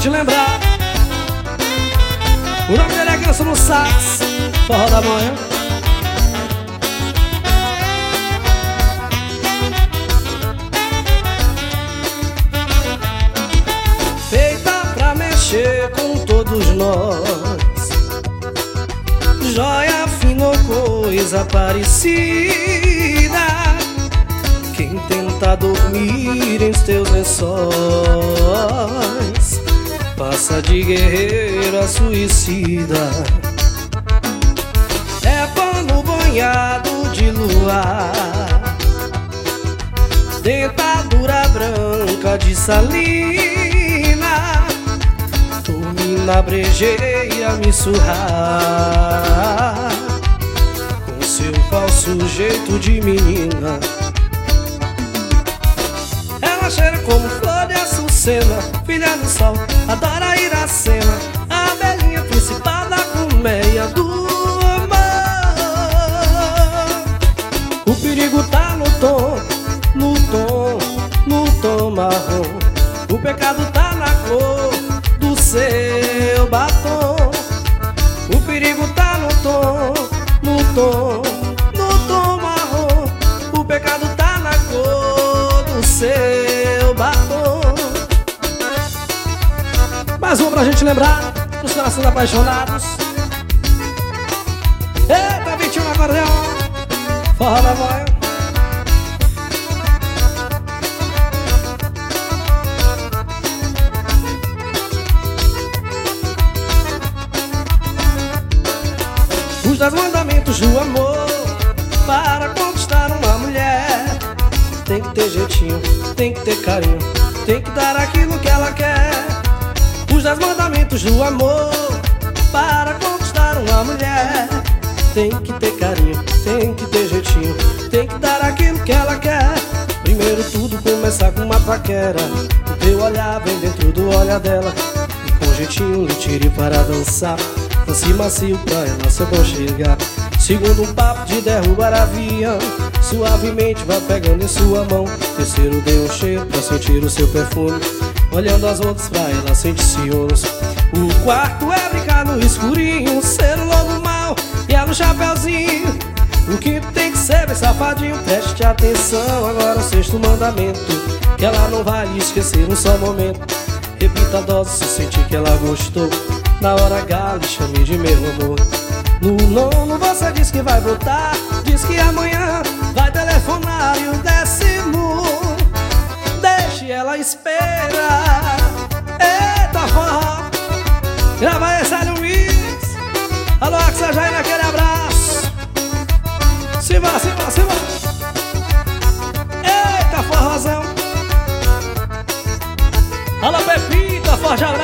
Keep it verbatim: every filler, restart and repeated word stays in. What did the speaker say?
gente lembrar. O nome dele é Ganso no sax, forró da manhã. Feita pra mexer com todos nós, joia fina ou coisa parecida. Quem tenta dormir em teus lençóis passa de guerreiro a suicida. É pano banhado de luar, dentadura branca de salina. Tu me nabrejeia, me surrar com seu falso jeito de menina. Ela cheira como flor de açucena, filha do sol, adora Iracema, a velhinha principal da colmeia do amor. O perigo tá no tom, no tom, no tom marrom. O pecado tá na cor do seu batom. O perigo tá no tom, no tom, no tom marrom. O pecado tá na cor do seu batom. Mais uma pra gente lembrar dos corações apaixonados. Eita, Vitinho no acordeão, forró da manhã. Os dez mandamentos do amor para conquistar uma mulher: tem que ter jeitinho, tem que ter carinho, tem que dar aquilo que ela quer. Os dez mandamentos do amor para conquistar uma mulher: tem que ter carinho, tem que ter jeitinho, tem que dar aquilo que ela quer. Primeiro tudo começar com uma paquera, o teu olhar vem dentro do olhar dela, e com jeitinho lhe tire para dançar. Lance macio pra ela se aconchegar. Segundo, um papo de derrubar avião, suavemente vai pegando em sua mão. Terceiro, dê um cheiro pra sentir o seu perfume, olhando as outras pra ela sentir ciúmes. O quarto é brincar no escurinho, ser um lobo mau e ela no chapeuzinho. O quinto tem que ser bem safadinho, preste atenção agora o sexto mandamento, que ela não vai lhe esquecer um só momento. Repita a dose se sentir que ela gostou, na hora H lhe chame de meu amor. No nono você diz que vai voltar, diz que amanhã vai telefonar, e o décimo deixe ela esperar. Eita forró, grava esse Hélio Luiz. Alô, Axa Jair, aquele abraço. Se vá, se vá, se vá. Eita forrozão. Alô, Pepita, forte abraço.